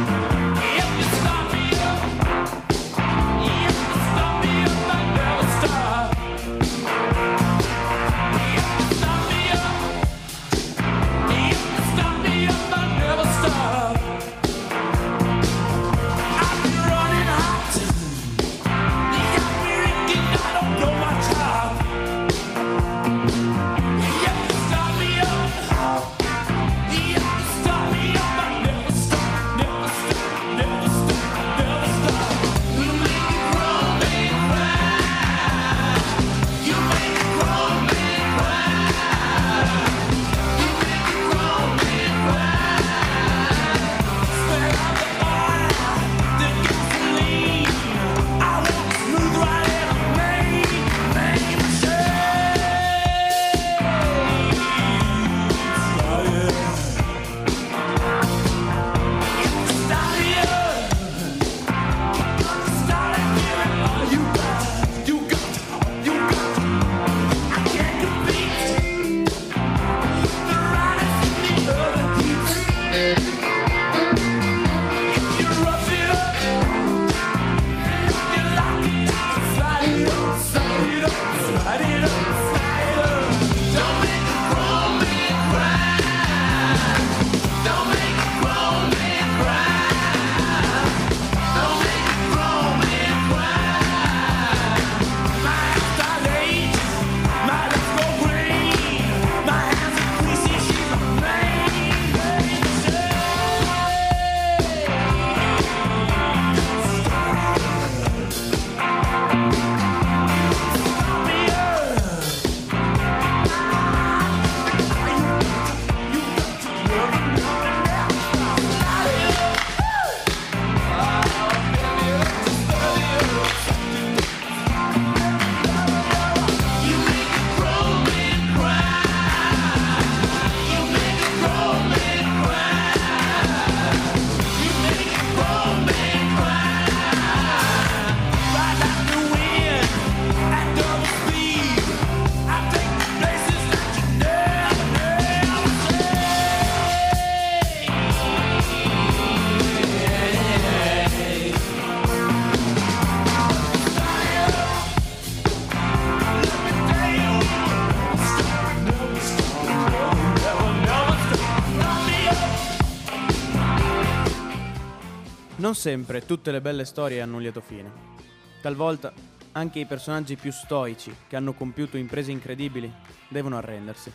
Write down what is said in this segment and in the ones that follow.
Non sempre tutte le belle storie hanno un lieto fine. Talvolta anche i personaggi più stoici, che hanno compiuto imprese incredibili, devono arrendersi.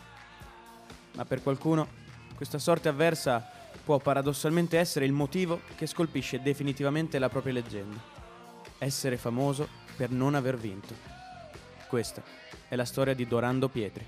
Ma per qualcuno questa sorte avversa può paradossalmente essere il motivo che scolpisce definitivamente la propria leggenda: essere famoso per non aver vinto. Questa è la storia di Dorando Pietri.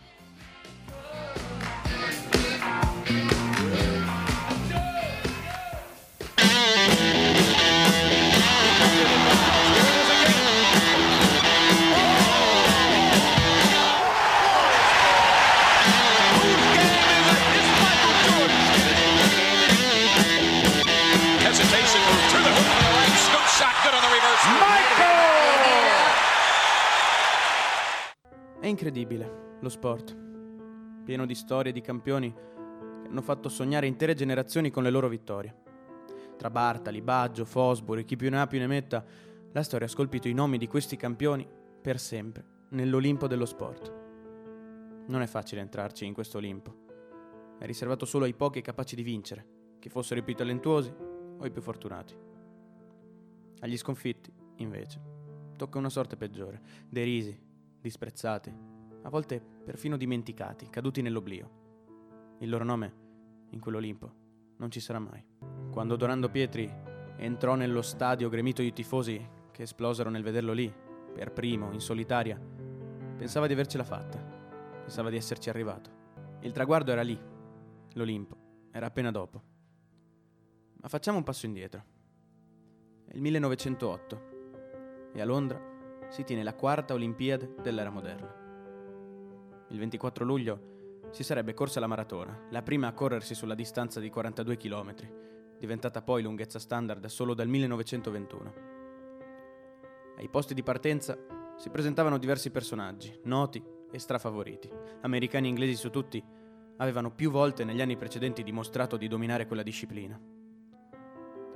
È incredibile lo sport, pieno di storie di campioni che hanno fatto sognare intere generazioni con le loro vittorie. Tra Bartali, Baggio, Fosbury, chi più ne ha più ne metta, la storia ha scolpito i nomi di questi campioni per sempre nell'Olimpo dello sport. Non è facile entrarci in questo Olimpo, è riservato solo ai pochi capaci di vincere, che fossero i più talentuosi o i più fortunati. Agli sconfitti, invece, tocca una sorte peggiore: derisi, disprezzati, a volte perfino dimenticati, caduti nell'oblio. Il loro nome in quell'Olimpo non ci sarà mai. Quando Dorando Pietri entrò nello stadio gremito di tifosi che esplosero nel vederlo lì, per primo, in solitaria, pensava di avercela fatta, pensava di esserci arrivato. Il traguardo era lì, l'Olimpo era appena dopo. Ma facciamo un passo indietro. È il 1908 e a Londra si tiene la quarta Olimpiade dell'era moderna. Il 24 luglio si sarebbe corsa la maratona, la prima a corrersi sulla distanza di 42 km, diventata poi lunghezza standard solo dal 1921. Ai posti di partenza si presentavano diversi personaggi, noti e strafavoriti. Americani e inglesi su tutti avevano più volte negli anni precedenti dimostrato di dominare quella disciplina.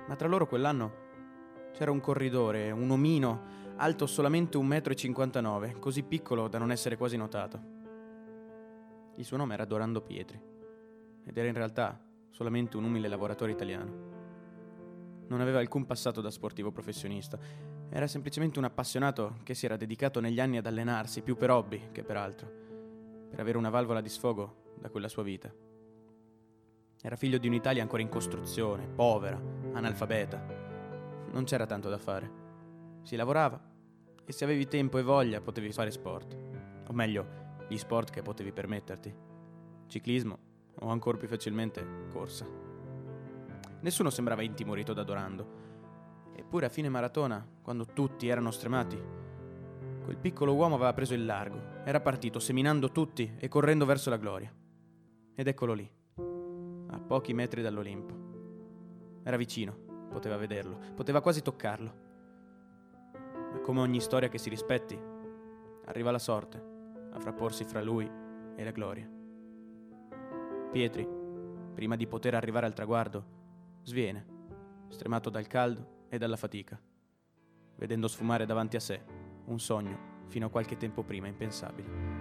Ma tra loro quell'anno c'era un corridore, un omino, alto solamente 1,59 m, così piccolo da non essere quasi notato. Il suo nome era Dorando Pietri, ed era in realtà solamente un umile lavoratore italiano. Non aveva alcun passato da sportivo professionista, era semplicemente un appassionato che si era dedicato negli anni ad allenarsi, più per hobby che per altro, per avere una valvola di sfogo da quella sua vita. Era figlio di un'Italia ancora in costruzione, povera, analfabeta. Non c'era tanto da fare. Si lavorava e se avevi tempo e voglia potevi fare sport. O meglio, gli sport che potevi permetterti. Ciclismo o ancora più facilmente corsa. Nessuno sembrava intimorito da Dorando. Eppure a fine maratona, quando tutti erano stremati, quel piccolo uomo aveva preso il largo. Era partito seminando tutti e correndo verso la gloria. Ed eccolo lì, a pochi metri dall'Olimpo. Era vicino. Poteva vederlo, poteva quasi toccarlo. Ma come ogni storia che si rispetti, arriva la sorte a frapporsi fra lui e la gloria. Pietri, prima di poter arrivare al traguardo, sviene, stremato dal caldo e dalla fatica, vedendo sfumare davanti a sé un sogno fino a qualche tempo prima impensabile.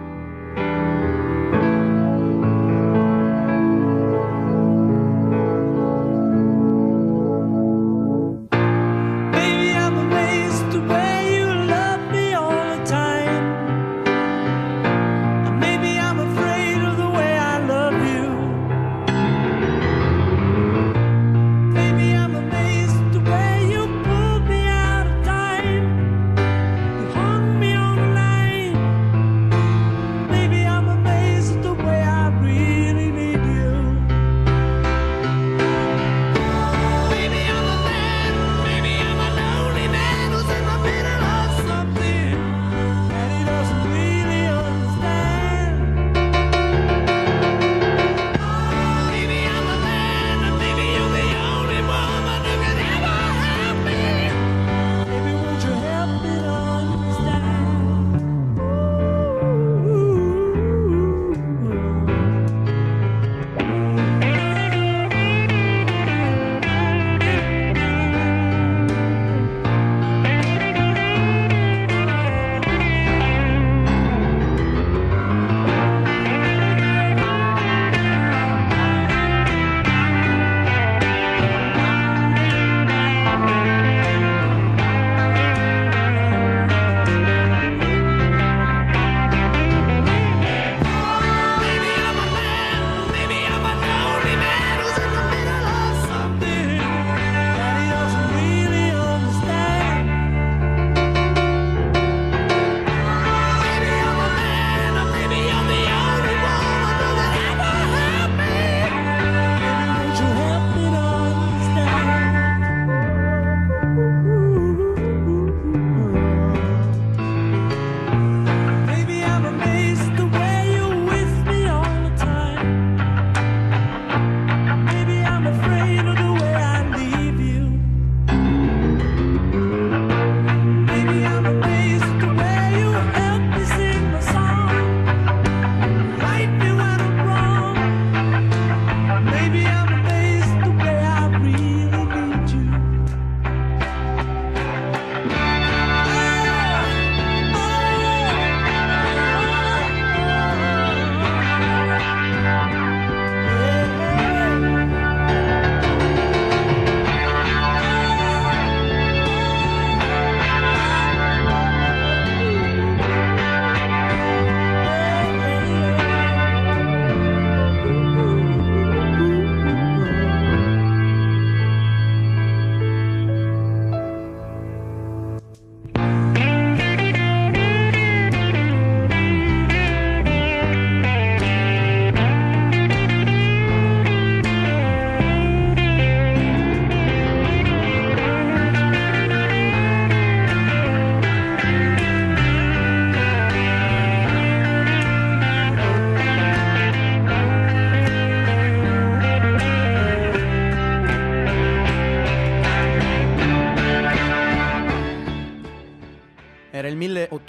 Era il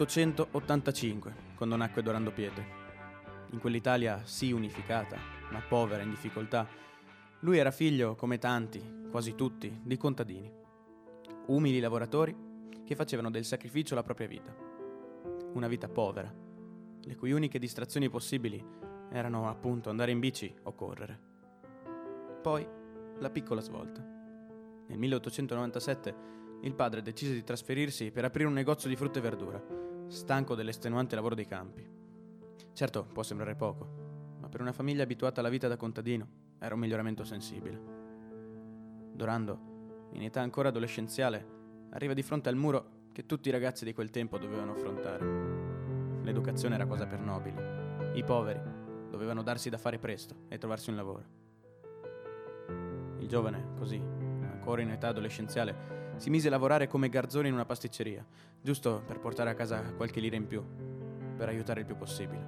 1885 quando nacque Dorando Pietri. In quell'Italia sì unificata, ma povera in difficoltà. Lui era figlio, come tanti, quasi tutti, di contadini. Umili lavoratori che facevano del sacrificio la propria vita. Una vita povera, le cui uniche distrazioni possibili erano appunto andare in bici o correre. Poi la piccola svolta. Nel 1897 il padre decise di trasferirsi per aprire un negozio di frutta e verdura, stanco dell'estenuante lavoro dei campi. Certo, può sembrare poco, ma per una famiglia abituata alla vita da contadino era un miglioramento sensibile. Dorando, in età ancora adolescenziale, arriva di fronte al muro che tutti i ragazzi di quel tempo dovevano affrontare. L'educazione era cosa per nobili. I poveri dovevano darsi da fare presto e trovarsi un lavoro. Il giovane, così, ancora in età adolescenziale, si mise a lavorare come garzone in una pasticceria, giusto per portare a casa qualche lira in più, per aiutare il più possibile.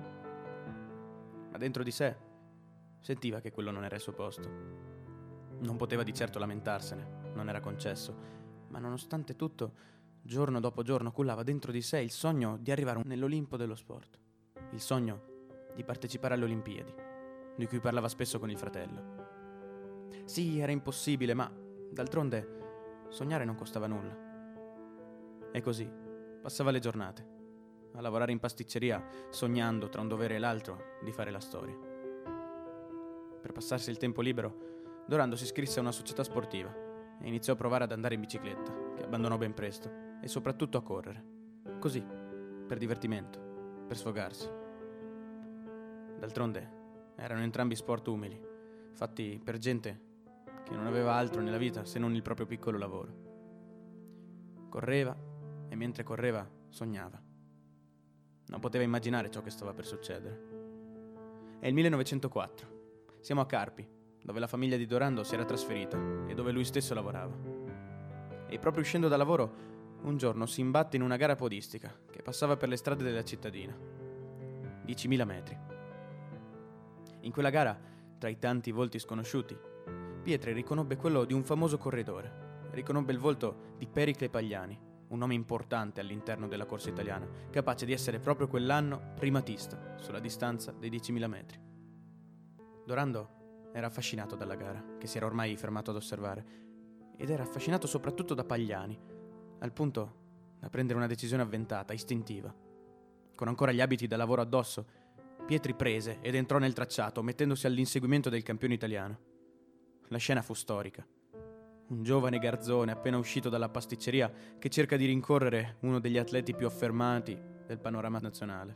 Ma dentro di sé sentiva che quello non era il suo posto. Non poteva di certo lamentarsene, non era concesso, ma nonostante tutto, giorno dopo giorno cullava dentro di sé il sogno di arrivare nell'Olimpo dello sport, il sogno di partecipare alle Olimpiadi, di cui parlava spesso con il fratello. Sì, era impossibile, ma d'altronde sognare non costava nulla. E così passava le giornate, a lavorare in pasticceria, sognando tra un dovere e l'altro di fare la storia. Per passarsi il tempo libero, Dorando si iscrisse a una società sportiva e iniziò a provare ad andare in bicicletta, che abbandonò ben presto, e soprattutto a correre. Così, per divertimento, per sfogarsi. D'altronde, erano entrambi sport umili, fatti per gente che non aveva altro nella vita se non il proprio piccolo lavoro. Correva e mentre correva sognava. Non poteva immaginare ciò che stava per succedere. È il 1904. Siamo a Carpi, dove la famiglia di Dorando si era trasferita e dove lui stesso lavorava. E proprio uscendo da lavoro, un giorno si imbatte in una gara podistica che passava per le strade della cittadina. 10.000 metri. In quella gara, tra i tanti volti sconosciuti, Pietri riconobbe quello di un famoso corridore. Riconobbe il volto di Pericle Pagliani, un nome importante all'interno della corsa italiana, capace di essere proprio quell'anno primatista sulla distanza dei 10.000 metri. Dorando era affascinato dalla gara, che si era ormai fermato ad osservare, ed era affascinato soprattutto da Pagliani, al punto da prendere una decisione avventata, istintiva. Con ancora gli abiti da lavoro addosso, Pietri prese ed entrò nel tracciato, mettendosi all'inseguimento del campione italiano. La scena fu storica. Un giovane garzone appena uscito dalla pasticceria che cerca di rincorrere uno degli atleti più affermati del panorama nazionale.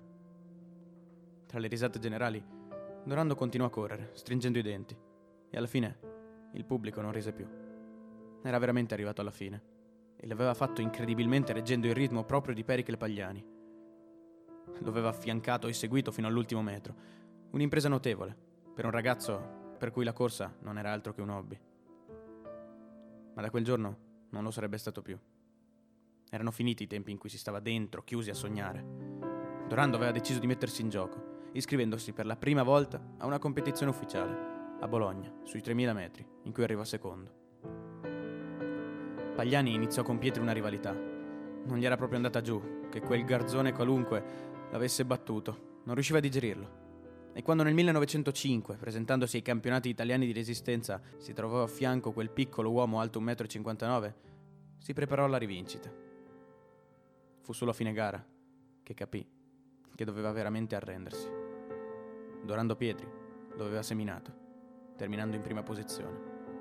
Tra le risate generali, Dorando continuò a correre, stringendo i denti, e alla fine il pubblico non rise più. Era veramente arrivato alla fine, e l'aveva fatto incredibilmente reggendo il ritmo proprio di Pericle Pagliani. Lo aveva affiancato e seguito fino all'ultimo metro. Un'impresa notevole, per un ragazzo per cui la corsa non era altro che un hobby. Ma da quel giorno non lo sarebbe stato più. Erano finiti i tempi in cui si stava dentro, chiusi a sognare. Dorando aveva deciso di mettersi in gioco, iscrivendosi per la prima volta a una competizione ufficiale, a Bologna, sui 3.000 metri, in cui arrivò secondo. Pagliani iniziò con Pietri una rivalità. Non gli era proprio andata giù, che quel garzone qualunque l'avesse battuto. Non riusciva a digerirlo. E quando nel 1905, presentandosi ai campionati italiani di resistenza, si trovò a fianco quel piccolo uomo alto 1,59 m, si preparò alla rivincita. Fu solo a fine gara che capì che doveva veramente arrendersi. Dorando Pietri lo aveva seminato, terminando in prima posizione.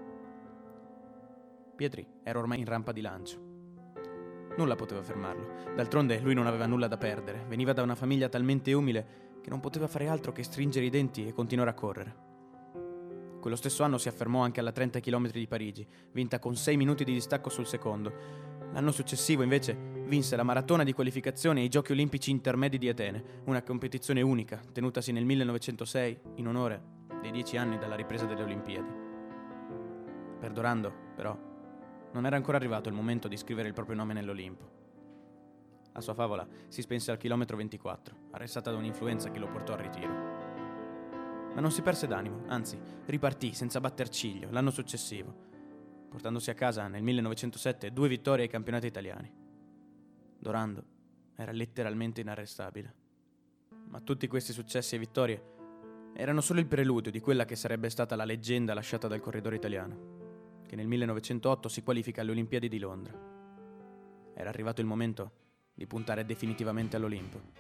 Pietri era ormai in rampa di lancio. Nulla poteva fermarlo. D'altronde lui non aveva nulla da perdere. Veniva da una famiglia talmente umile che non poteva fare altro che stringere i denti e continuare a correre. Quello stesso anno si affermò anche alla 30 km di Parigi, vinta con 6 minuti di distacco sul secondo. L'anno successivo, invece, vinse la maratona di qualificazione ai Giochi Olimpici Intermedi di Atene, una competizione unica, tenutasi nel 1906 in onore dei 10 anni dalla ripresa delle Olimpiadi. Per Dorando, però, non era ancora arrivato il momento di scrivere il proprio nome nell'Olimpo. La sua favola si spense al chilometro 24, arrestata da un'influenza che lo portò al ritiro. Ma non si perse d'animo, anzi, ripartì senza batter ciglio l'anno successivo, portandosi a casa nel 1907 2 vittorie ai campionati italiani. Dorando era letteralmente inarrestabile. Ma tutti questi successi e vittorie erano solo il preludio di quella che sarebbe stata la leggenda lasciata dal corridore italiano, che che nel 1908 si qualifica alle Olimpiadi di Londra. Era arrivato il momento di puntare definitivamente all'Olimpo.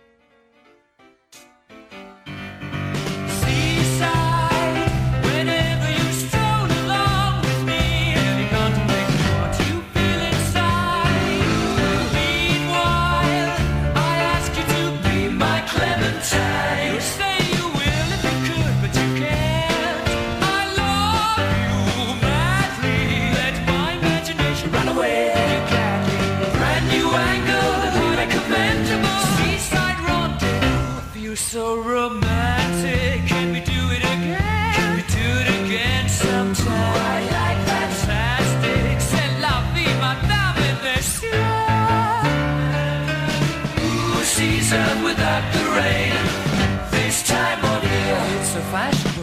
So romantic, can we do it again? Can we do it again sometime? I like fantastic, c'est la vie, madame, monsieur. Ooh, season without the rain, this time of year, it's so fashionable.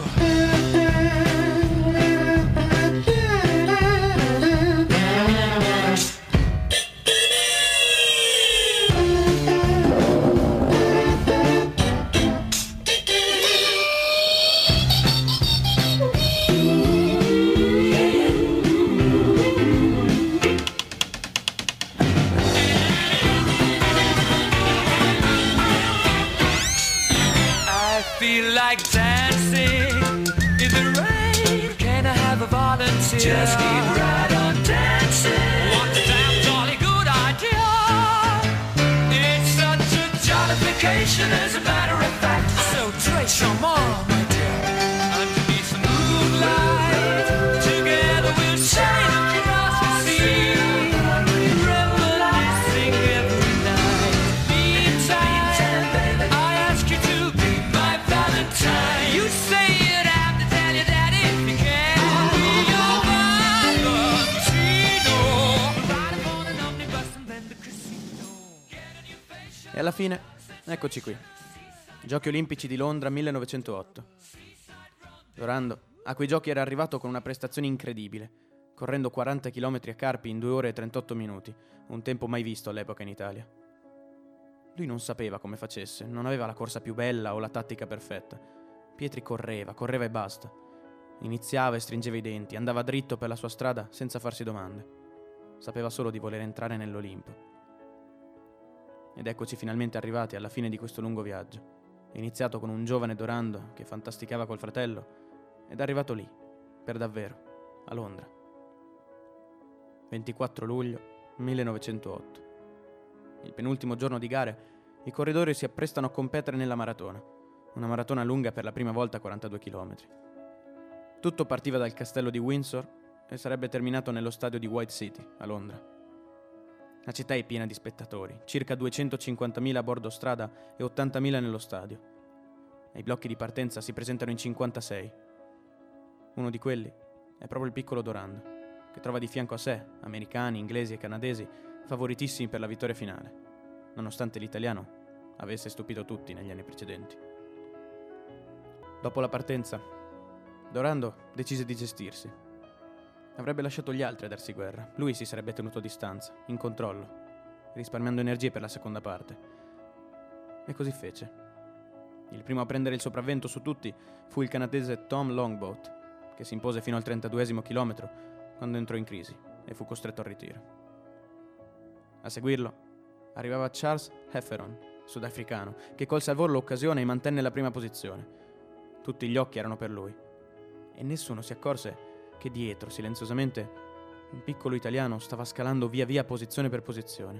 Feel like dancing in the rain. Can I have a volunteer? Just keep right on dancing. What a damn jolly good idea. It's such a jollification, as a matter of fact. So trace your mom, my dear. Underneath the moonlight, together we'll sail across the sea, reminiscing every night. Meantime, I ask you to be my Valentine. You say you'd have to tell your daddy if you can. You're my Valentino. Ride upon an omnibus and then the casino. E alla fine, eccoci qui. Giochi Olimpici di Londra 1908. Dorando a quei giochi era arrivato con una prestazione incredibile, correndo 40 km a Carpi in 2 ore e 38 minuti, un tempo mai visto all'epoca in Italia. Lui non sapeva come facesse, non aveva la corsa più bella o la tattica perfetta. Pietri correva e basta. Iniziava e stringeva i denti, andava dritto per la sua strada senza farsi domande. Sapeva solo di voler entrare nell'Olimpo. Ed eccoci finalmente arrivati alla fine di questo lungo viaggio. Iniziato con un giovane Dorando che fantasticava col fratello, ed è arrivato lì, per davvero, a Londra. 24 luglio 1908. Il penultimo giorno di gare, i corridori si apprestano a competere nella maratona, una maratona lunga per la prima volta 42 km. Tutto partiva dal castello di Windsor e sarebbe terminato nello stadio di White City, a Londra. La città è piena di spettatori, circa 250.000 a bordo strada e 80.000 nello stadio. E i blocchi di partenza si presentano in 56. Uno di quelli è proprio il piccolo Dorando, che trova di fianco a sé americani, inglesi e canadesi favoritissimi per la vittoria finale, nonostante l'italiano avesse stupito tutti negli anni precedenti. Dopo la partenza, Dorando decise di gestirsi. Avrebbe lasciato gli altri a darsi guerra, lui si sarebbe tenuto a distanza, in controllo, risparmiando energie per la seconda parte. E così fece. Il primo a prendere il sopravvento su tutti fu il canadese Tom Longboat, che si impose fino al 32esimo chilometro quando entrò in crisi e fu costretto al ritiro. A seguirlo arrivava Charles Hefferon, sudafricano, che colse al volo l'occasione e mantenne la prima posizione. Tutti gli occhi erano per lui e nessuno si accorse che dietro, silenziosamente, un piccolo italiano stava scalando via via posizione per posizione.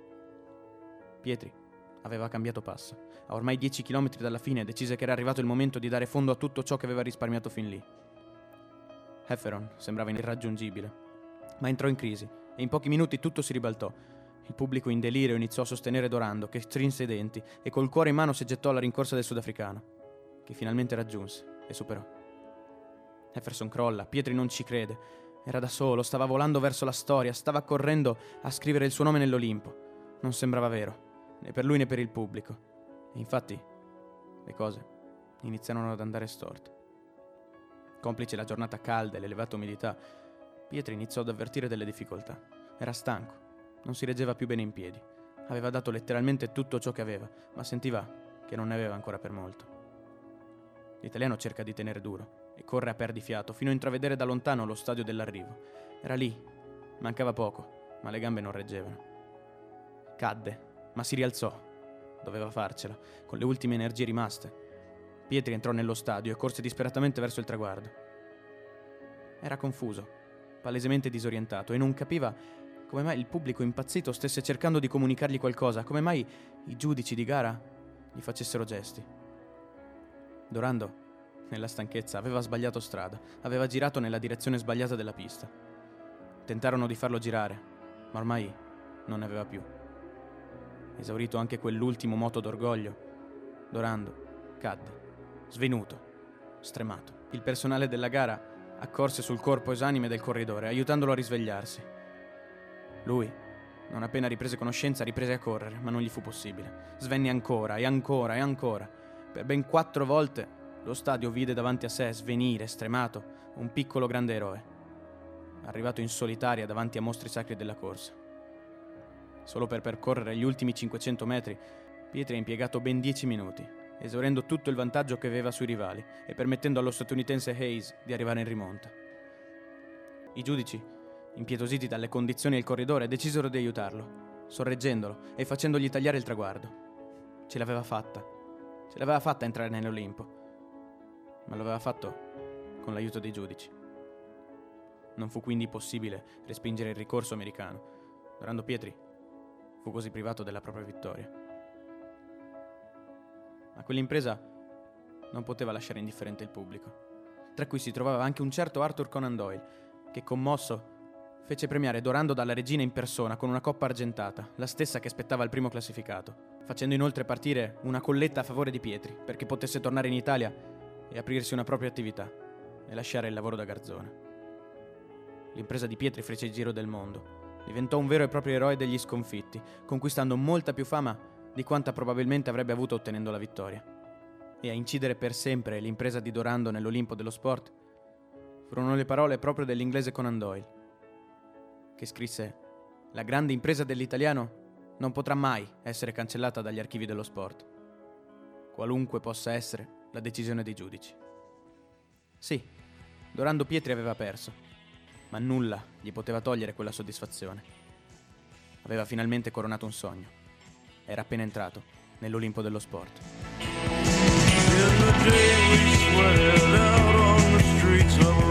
Pietri aveva cambiato passo. A ormai 10 chilometri dalla fine decise che era arrivato il momento di dare fondo a tutto ciò che aveva risparmiato fin lì. Hefferon sembrava irraggiungibile, ma entrò in crisi e in pochi minuti tutto si ribaltò. Il pubblico in delirio iniziò a sostenere Dorando, che strinse i denti e col cuore in mano si gettò alla rincorsa del sudafricano, che finalmente raggiunse e superò. Hefferson crolla, Pietri non ci crede. Era da solo, stava volando verso la storia, stava correndo a scrivere il suo nome nell'Olimpo. Non sembrava vero, né per lui né per il pubblico. E infatti, le cose iniziarono ad andare storte. Complice la giornata calda e l'elevata umidità, Pietri iniziò ad avvertire delle difficoltà. Era stanco, non si reggeva più bene in piedi. Aveva dato letteralmente tutto ciò che aveva, ma sentiva che non ne aveva ancora per molto. L'italiano cerca di tenere duro e corre a perdifiato fino a intravedere da lontano lo stadio dell'arrivo. Era lì, mancava poco, ma le gambe non reggevano. Cadde, ma si rialzò. Doveva farcela, con le ultime energie rimaste. Pietri entrò nello stadio e corse disperatamente verso il traguardo. Era confuso, palesemente disorientato, e non capiva come mai il pubblico impazzito stesse cercando di comunicargli qualcosa, come mai i giudici di gara gli facessero gesti. Dorando, nella stanchezza, aveva sbagliato strada, aveva girato nella direzione sbagliata della pista. Tentarono di farlo girare, ma ormai non ne aveva più. Esaurito anche quell'ultimo moto d'orgoglio, Dorando cadde, svenuto, stremato. Il personale della gara accorse sul corpo esanime del corridore, aiutandolo a risvegliarsi. Lui, non appena riprese conoscenza, riprese a correre, ma non gli fu possibile. Svenne ancora e ancora e ancora. Per ben 4 volte lo stadio vide davanti a sé, svenire, stremato, un piccolo grande eroe, arrivato in solitaria davanti a mostri sacri della corsa. Solo per percorrere gli ultimi 500 metri, Pietri ha impiegato ben 10 minuti, esaurendo tutto il vantaggio che aveva sui rivali e permettendo allo statunitense Hayes di arrivare in rimonta. I giudici, impietositi dalle condizioni del corridore, decisero di aiutarlo, sorreggendolo e facendogli tagliare il traguardo. Ce l'aveva fatta entrare nell'Olimpo, ma lo aveva fatto con l'aiuto dei giudici. Non fu quindi possibile respingere il ricorso americano. Dorando Pietri fu così privato della propria vittoria. Ma quell'impresa non poteva lasciare indifferente il pubblico, tra cui si trovava anche un certo Arthur Conan Doyle, che, commosso, fece premiare Dorando dalla regina in persona con una coppa argentata, la stessa che aspettava il primo classificato, facendo inoltre partire una colletta a favore di Pietri perché potesse tornare in Italia e aprirsi una propria attività e lasciare il lavoro da garzone. L'impresa di Pietri fece il giro del mondo. Diventò un vero e proprio eroe degli sconfitti, conquistando molta più fama di quanta probabilmente avrebbe avuto ottenendo la vittoria. E a incidere per sempre l'impresa di Dorando nell'Olimpo dello sport furono le parole proprio dell'inglese Conan Doyle, che scrisse: «La grande impresa dell'italiano non potrà mai essere cancellata dagli archivi dello sport, qualunque possa essere la decisione dei giudici». Sì, Dorando Pietri aveva perso, ma nulla gli poteva togliere quella soddisfazione. Aveva finalmente coronato un sogno. Era appena entrato nell'Olimpo dello sport. In the day we sweat out on the streets of